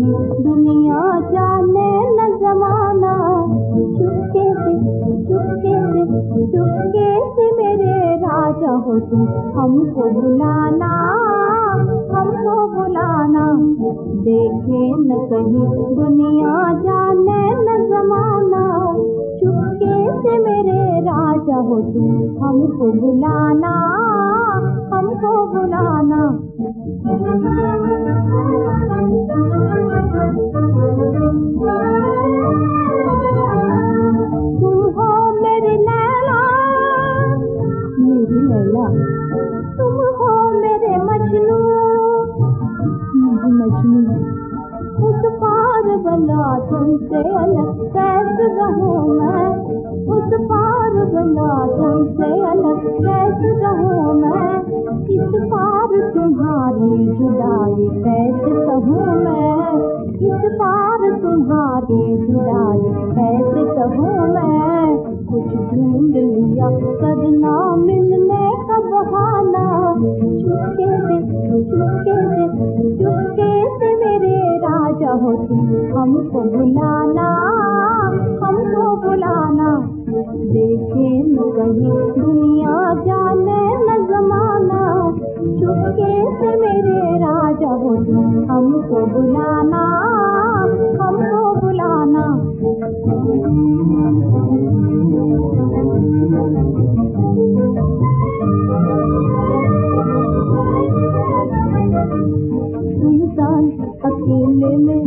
कहीं दुनिया जाने न जमाना। चुपके से चुपके से चुपके से मेरे राजा हो तुम, हमको बुलाना, हमको बुलाना। देखे न कहीं दुनिया जाने न जमाना। चुपके से मेरे राजा हो तुम, हमको बुलाना, हमको बुलाना। तुम हो मेरी लैला, मेरी लैला। तुम हो मेरे मजनू, मेरी मजनू। उस पार भला तुमसे अलग कैसे रहूं मैं, उस पार भला तुमसे अलग कैसे रहूं मैं। इस पार तुम्हारी जुदाई कैसे सहूं मैं, इस पार तुम्हारी जुदाई कैसे सहूं मैं। कुछ ढूंढ लिया करना मिलने का बहाना। चुपके से चुपके से चुपके से मेरे राजा हो तुम, हमको बुलाना, हमको बुलाना। देखे न कहीं दुनिया जाने न जमाना। चुपके से मेरे राजा हो तुम, हमको बुलाना, हमको बुलाना। इंसान अकेले में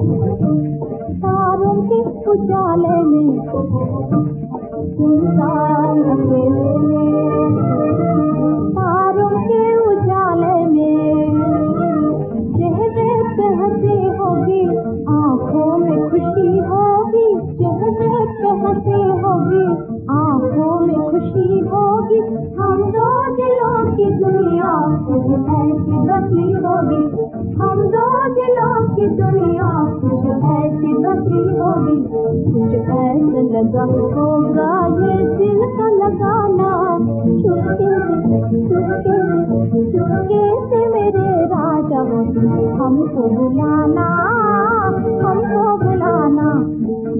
तारों के उजाले में, इंसान अकेले में तारों के उजाले में। चेहरे पे हंसी होगी, आंखों में खुशी होगी। चेहरे पे हंसी होगी, आंखों में खुशी होगी। हम दो दिलों की दुनिया कुछ ऐसी बसी होगी, हम दो दिलों की दुनिया कुछ ऐसी बसी होगी। कुछ ऐसा लगा होगा ये दिल का लगाना। चुपके से चुपके से चुपके से मेरे राजा हो तुम, हमको बुलाना, हमको बुलाना।